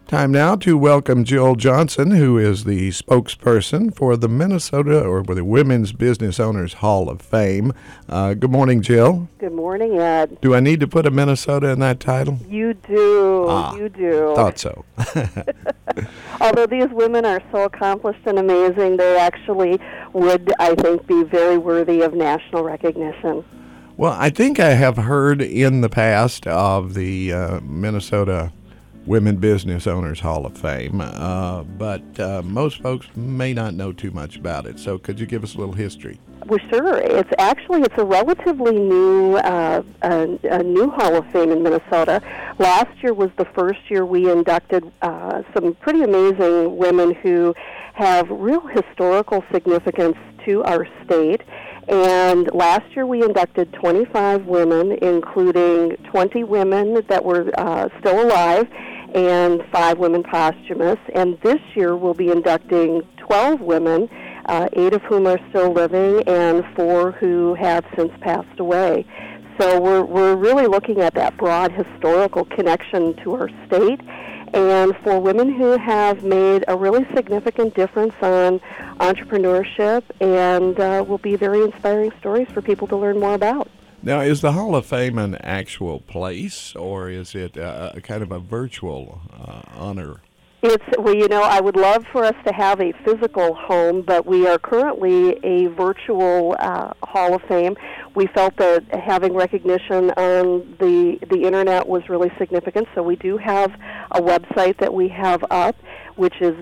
Time now to welcome Jill Johnson, who is the spokesperson for the Minnesota or the Women's Business Owners Hall of Fame. Good morning, Jill. Good morning, Ed. Do I need to put a Minnesota in that title? You do. You do. Thought so. Although these women are so accomplished and amazing, they actually would, I think, be very worthy of national recognition. Well, I think I have heard in the past of the Minnesota Women Business Owners Hall of Fame, but most folks may not know too much about it. So could you give us a little history? Well, sure. It's a relatively new a new Hall of Fame in Minnesota. Last year was the first year we inducted some pretty amazing women who have real historical significance to our state. And last year we inducted 25 women, including 20 women that were still alive and 5 women posthumous. And this year we'll be inducting 12 women, 8 of whom are still living and 4 who have since passed away. So we're really looking at that broad historical connection to our state, and for women who have made a really significant difference on entrepreneurship, and will be very inspiring stories for people to learn more about. Now, is the Hall of Fame an actual place, or is it a kind of a virtual honor? I would love for us to have a physical home, but we are currently a virtual Hall of Fame. We felt that having recognition on the Internet was really significant, so we do have a website that we have up, which is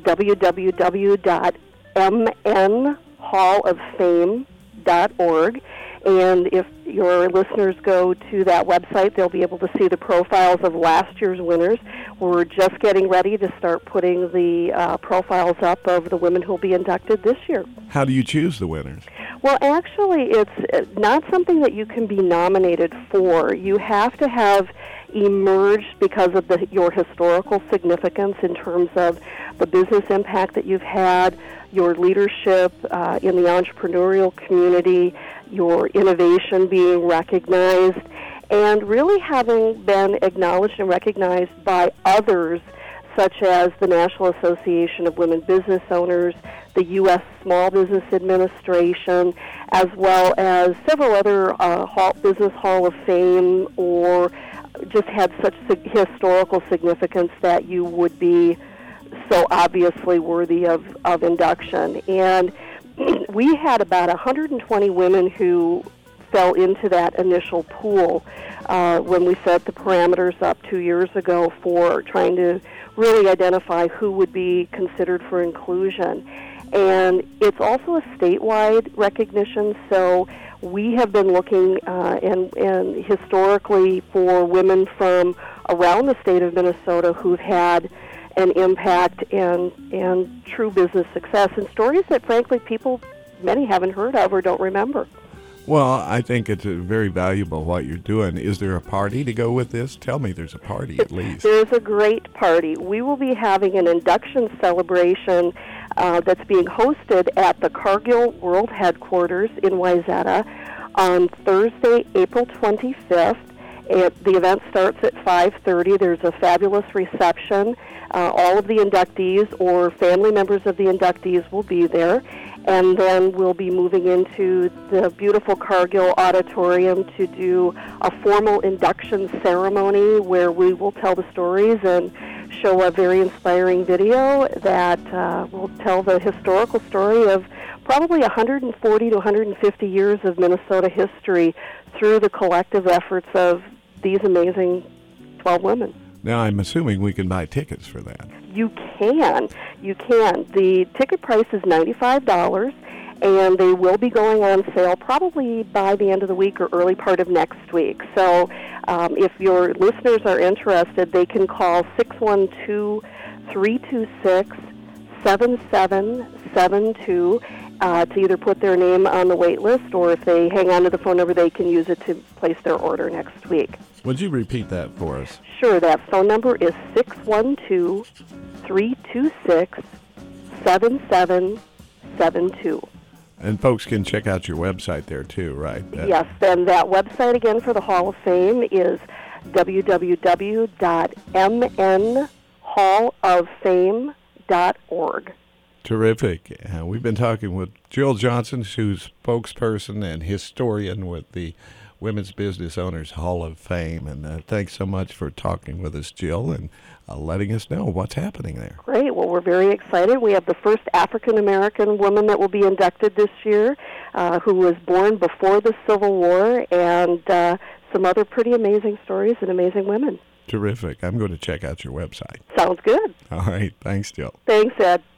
www.mnhalloffame.org. And if your listeners go to that website, they'll be able to see the profiles of last year's winners. We're just getting ready to start putting the profiles up of the women who will be inducted this year. How do you choose the winners? Well, actually, it's not something that you can be nominated for. You have to have emerged because of your historical significance in terms of the business impact that you've had, your leadership in the entrepreneurial community, your innovation being recognized, and really having been acknowledged and recognized by others, such as the National Association of Women Business Owners, the U.S. Small Business Administration, as well as several other Business Hall of Fame, or just had such historical significance that you would be so obviously worthy of induction. And we had about 120 women who fell into that initial pool when we set the parameters up 2 years ago for trying to really identify who would be considered for inclusion. And it's also a statewide recognition, so we have been looking and historically for women from around the state of Minnesota who've had an impact and true business success, and stories that, frankly, many haven't heard of or don't remember. Well, I think it's very valuable what you're doing. Is there a party to go with this? Tell me there's a party at least. There's a great party. We will be having an induction celebration that's being hosted at the Cargill World Headquarters in Wayzata on Thursday, April 25th. The event starts at 5:30. There's a fabulous reception. All of the inductees or family members of the inductees will be there. And then we'll be moving into the beautiful Cargill Auditorium to do a formal induction ceremony where we will tell the stories and show a very inspiring video that will tell the historical story of probably 140 to 150 years of Minnesota history through the collective efforts of these amazing 12 women. Now, I'm assuming we can buy tickets for that. You can. The ticket price is $95, and they will be going on sale probably by the end of the week or early part of next week. So if your listeners are interested, they can call 612-326-7772 to either put their name on the wait list, or if they hang on to the phone number, they can use it to place their order next week. Would you repeat that for us? Sure. That phone number is 612-326-7772. And folks can check out your website there too, right? Yes, and that website again for the Hall of Fame is www.mnhalloffame.org. halloffame.org. Terrific. We've been talking with Jill Johnson, who's spokesperson and historian with the Women's Business Owners Hall of Fame. And thanks so much for talking with us, Jill, and letting us know what's happening there. Great. Well, we're very excited. We have the first African-American woman that will be inducted this year, who was born before the Civil War, and some other pretty amazing stories and amazing women. Terrific. I'm going to check out your website. Sounds good. All right. Thanks, Jill. Thanks, Ed.